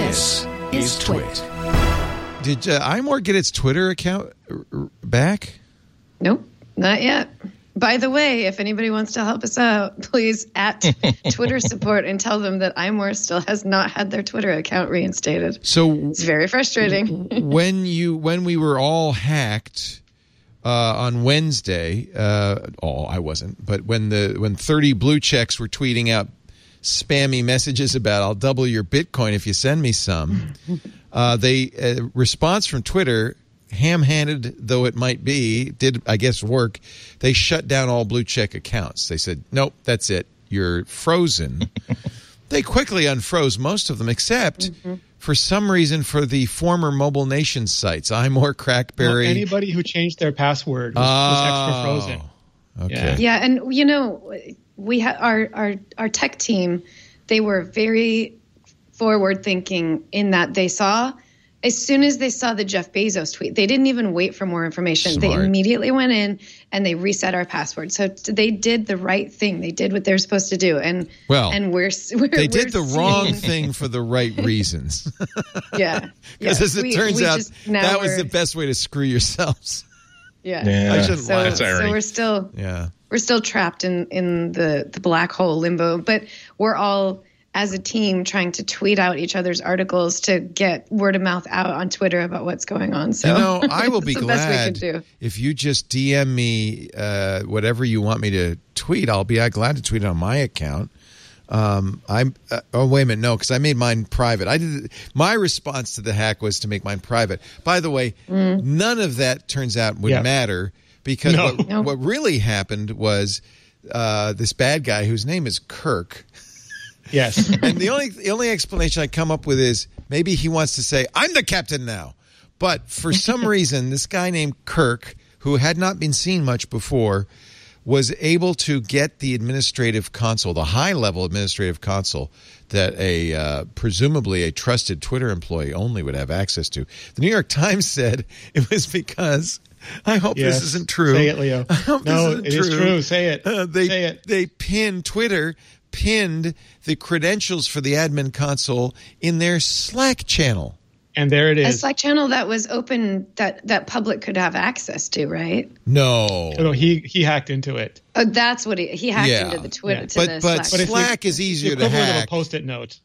This is Twit. Did iMore get its Twitter account back? Nope, not yet. By the way, if anybody wants to help us out, please at Twitter support and tell them that iMore still has not had their Twitter account reinstated. So it's very frustrating. when we were all hacked on Wednesday, I wasn't, but when 30 blue checks were tweeting out spammy messages about "I'll double your Bitcoin if you send me some," response from Twitter, ham-handed though it might be, did, I guess, work. They shut down all blue check accounts. They said, nope, that's it. You're frozen. They quickly unfroze most of them, except for some reason for the former Mobile Nation sites, iMore, Crackberry. Well, anybody who changed their password was extra frozen. Okay. Yeah, and you know, we our tech team, they were very forward-thinking in that they saw. As soon as they saw the Jeff Bezos tweet, they didn't even wait for more information. Smart. They immediately went in and they reset our password. So they did the right thing. They did what they're supposed to do. And we're they did the wrong thing for the right reasons. Yeah. Because as it turns out, that was the best way to screw yourselves. Yeah. I shouldn't laugh. So we're still trapped in the black hole limbo. But we're all, as a team, trying to tweet out each other's articles to get word of mouth out on Twitter about what's going on. So I will be glad best we could do. If you just DM me whatever you want me to tweet. I'll be glad to tweet it on my account. Oh, wait a minute, no, because I made mine private. My response to the hack was to make mine private. By the way, none of that turns out would matter, because what really happened was this bad guy whose name is Kirk. Yes. And the only explanation I come up with is maybe he wants to say, I'm the captain now. But for some reason, this guy named Kirk, who had not been seen much before, was able to get the administrative console, the high-level administrative console that presumably a trusted Twitter employee only would have access to. The New York Times said it was because... I hope this isn't true. Say it, Leo. No, it is true. Say it. Say it. They pinned the credentials for the admin console in their Slack channel. And there it is. A Slack channel that was open, that public could have access to, right? No. No, he hacked into it. Oh, that's what he hacked into the Twitter. Yeah. But Slack is easier to hack. Of a Post-it note.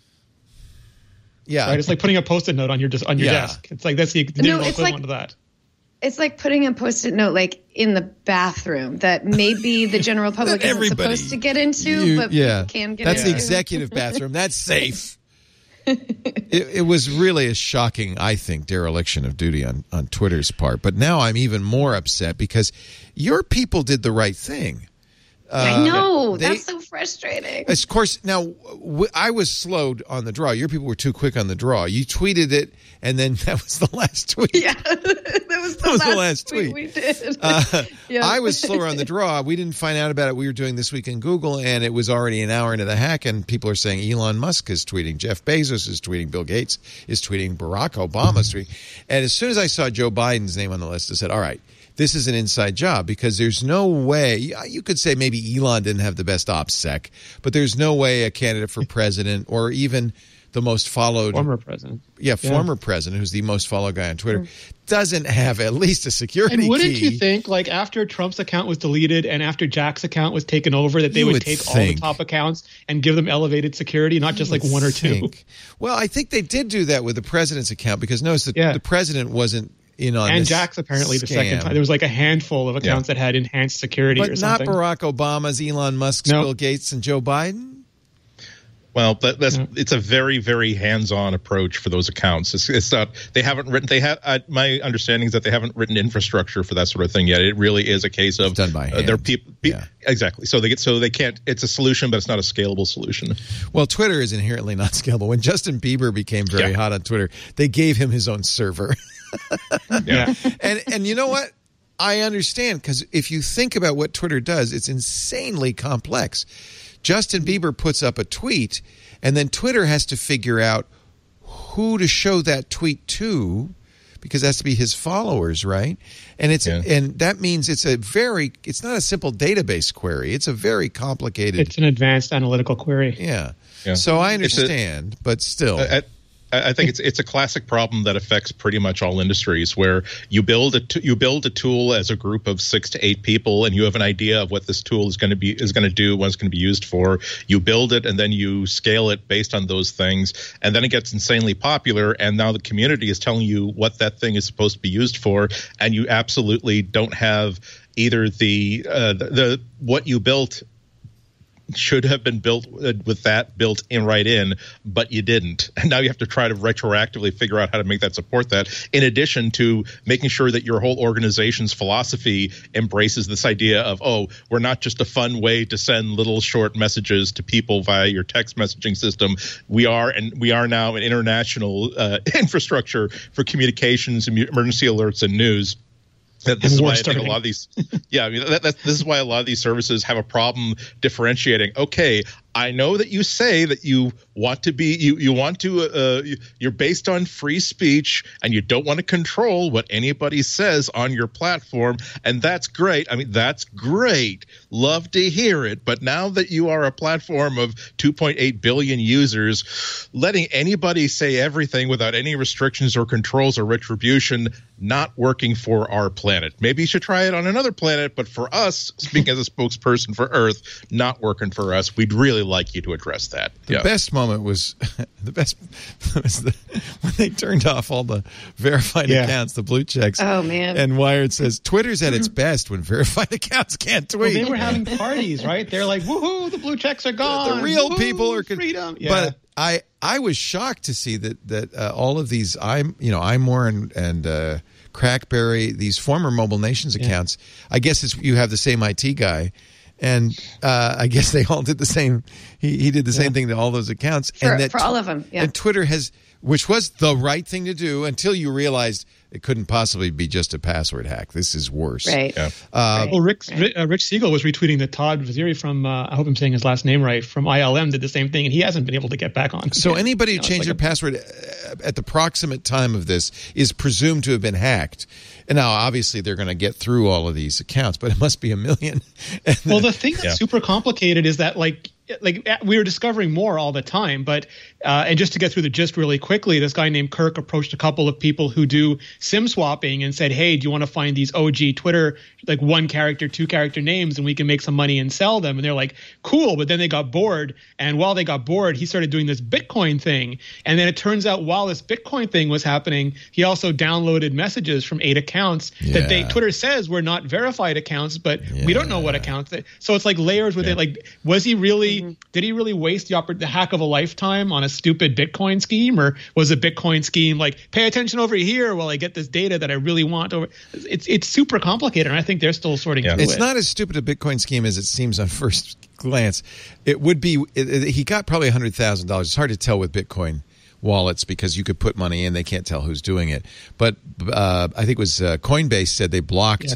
Yeah. Right? It's like putting a Post-it note on your desk. It's like that's the digital equivalent of that. It's like putting a Post-it note like in the bathroom that maybe the general public isn't supposed to get into, but people can get into. That's the executive bathroom. That's safe. It was really a shocking, I think, dereliction of duty on Twitter's part. But now I'm even more upset because your people did the right thing. I know. That's so frustrating. Of course, now, I was slowed on the draw. Your people were too quick on the draw. You tweeted it, and then that was the last tweet. Yeah, that was the last tweet we did. I was slower on the draw. We didn't find out about it. We were doing This Week in Google, and it was already an hour into the hack, and people are saying Elon Musk is tweeting, Jeff Bezos is tweeting, Bill Gates is tweeting, Barack Obama is tweeting. And as soon as I saw Joe Biden's name on the list, I said, all right, this is an inside job, because there's no way, you could say maybe Elon didn't have the best OPSEC, but there's no way a candidate for president or even the most followed former president, former president, who's the most followed guy on Twitter, doesn't have at least a security key. And wouldn't key. you think, like after Trump's account was deleted and after Jack's account was taken over, that they would take all the top accounts and give them elevated security, not just like one or two? Well, I think they did do that with the president's account, because notice that the president wasn't in on and this Jack's apparently scam. the second time. There was like a handful of accounts that had enhanced security or something. But not Barack Obama's, Elon Musk's, Bill Gates, and Joe Biden? Well, it's a very, very hands-on approach for those accounts. It's not, they haven't written, my understanding is that they haven't written infrastructure for that sort of thing yet. It really is a case of it's done by hand. Their people, exactly. So they can't, it's a solution, but it's not a scalable solution. Well, Twitter is inherently not scalable. When Justin Bieber became very hot on Twitter, they gave him his own server. And you know what? I understand, because if you think about what Twitter does, it's insanely complex. Justin Bieber puts up a tweet, and then Twitter has to figure out who to show that tweet to, because it has to be his followers, right? And and that means it's not a simple database query. It's a very complicated. It's an advanced analytical query. Yeah. So I understand, but still. I think it's a classic problem that affects pretty much all industries, where you build a tool as a group of 6 to 8 people, and you have an idea of what this tool is going to do, what it's going to be used for. You build it, and then you scale it based on those things, and then it gets insanely popular. And now the community is telling you what that thing is supposed to be used for, and you absolutely don't have either the what you built should have been built with that built in right in, but you didn't. And now you have to try to retroactively figure out how to make that support that, in addition to making sure that your whole organization's philosophy embraces this idea of, oh, we're not just a fun way to send little short messages to people via your text messaging system. We are now an international infrastructure for communications, emergency alerts, and news. This is why I think a lot of these, this is why a lot of these services have a problem differentiating. Okay, I know that you say that you want to be, you're based on free speech and you don't want to control what anybody says on your platform, and that's great. I mean, that's great. Love to hear it. But now that you are a platform of 2.8 billion users, letting anybody say everything without any restrictions or controls or retribution, not working for our planet. Maybe you should try it on another planet, but for us, speaking as a spokesperson for Earth, not working for us. We'd really like you to address that. The best moment was when they turned off all the verified accounts, the blue checks. Oh, man. And Wired says, Twitter's at its best when verified accounts can't tweet. Well, they were having parties, right? They're like, woohoo, the blue checks are gone. The real people are freedom. Yeah. But I was shocked to see that all of these iMore and Crackberry, these former Mobile Nations accounts, I guess you have the same IT guy. And I guess they all did the same. He did the same thing to all those accounts. For all of them, yeah. And Twitter which was the right thing to do until you realized it couldn't possibly be just a password hack. This is worse. Right. Yeah. Well, Rich Siegel was retweeting that Todd Vaziri from, I hope I'm saying his last name right, from ILM did the same thing, and he hasn't been able to get back on. So anybody who changed their password at the proximate time of this is presumed to have been hacked. And now, obviously, they're going to get through all of these accounts, but it must be 1 million. Well, the thing that's super complicated is that, like we were discovering more all the time, but and just to get through the gist really quickly, this guy named Kirk approached a couple of people who do SIM swapping and said, hey, do you want to find these OG Twitter, like 1 character, 2 character names, and we can make some money and sell them? And they're like, cool. But then they got bored. And while they got bored, he started doing this Bitcoin thing. And then it turns out while this Bitcoin thing was happening, he also downloaded messages from 8 accounts that Twitter says were not verified accounts, but we don't know what accounts. So it's like layers within. Like, was he really, did he really waste the hack of a lifetime on a stupid Bitcoin scheme? Or was a Bitcoin scheme like, pay attention over here while I get this data that I really want? It's super complicated, and I think they're still sorting through it. It's not as stupid a Bitcoin scheme as it seems on first glance. It would be, he got probably $100,000. It's hard to tell with Bitcoin wallets because you could put money in, they can't tell who's doing it. But I think it was Coinbase said they blocked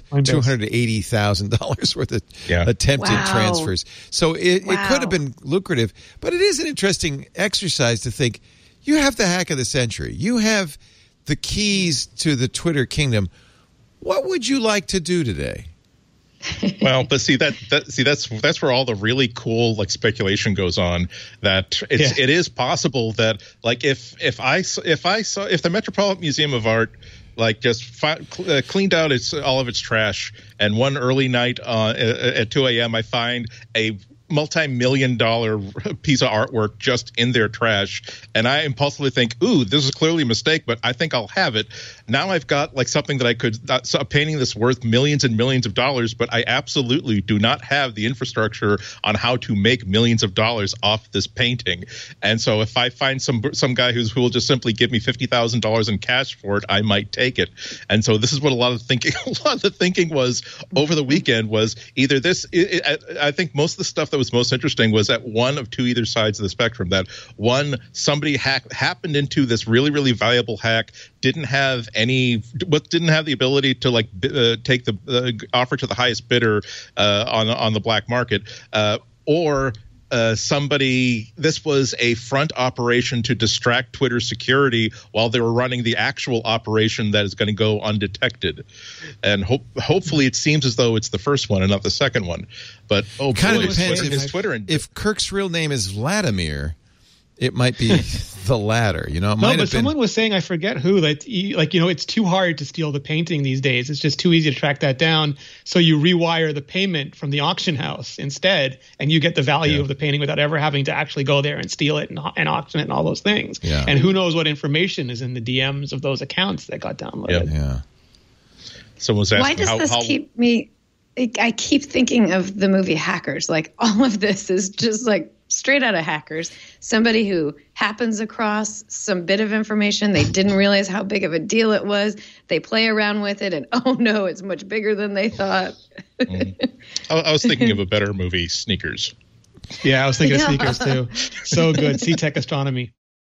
$280,000 worth of attempted transfers. So it could have been lucrative, but it is an interesting exercise to think, you have the hack of the century. You have the keys to the Twitter kingdom. What would you like to do today? Well, but that's where all the really cool speculation goes on. That it is possible that if the Metropolitan Museum of Art cleaned out all of its trash, and one early night at 2 a.m. I find a multi-million-dollar piece of artwork just in their trash, and I impulsively think, ooh, this is clearly a mistake, but I think I'll have it. Now I've got something that I could, a painting that's worth millions and millions of dollars, but I absolutely do not have the infrastructure on how to make millions of dollars off this painting. And so if I find some guy who will just simply give me $50,000 in cash for it, I might take it. And so this is what a lot of the thinking was over the weekend was either this. I think most of the stuff that was most interesting was at one of two either sides of the spectrum. That one, somebody happened into this really, really valuable hack, didn't have the ability to take the offer to the highest bidder on the black market, or this was a front operation to distract Twitter security while they were running the actual operation that is going to go undetected. And hopefully it seems as though it's the first one and not the second one. But kind of depends if Twitter. If Kirk's real name is Vladimir, It might be the latter, It might have been. Someone was saying, I forget who, that it's too hard to steal the painting these days. It's just too easy to track that down. So you rewire the payment from the auction house instead, and you get the value of the painting without ever having to actually go there and steal it and auction it and all those things. Yeah. And who knows what information is in the DMs of those accounts that got downloaded. Yeah. Someone's asking, why does this keep me? I keep thinking of the movie Hackers. Like, all of this is just like straight out of Hackers. Somebody who happens across some bit of information. They didn't realize how big of a deal it was. They play around with it, and oh no, it's much bigger than they thought. I was thinking of a better movie, Sneakers. Yeah, I was thinking of Sneakers too. So good. C-Tech Astronomy.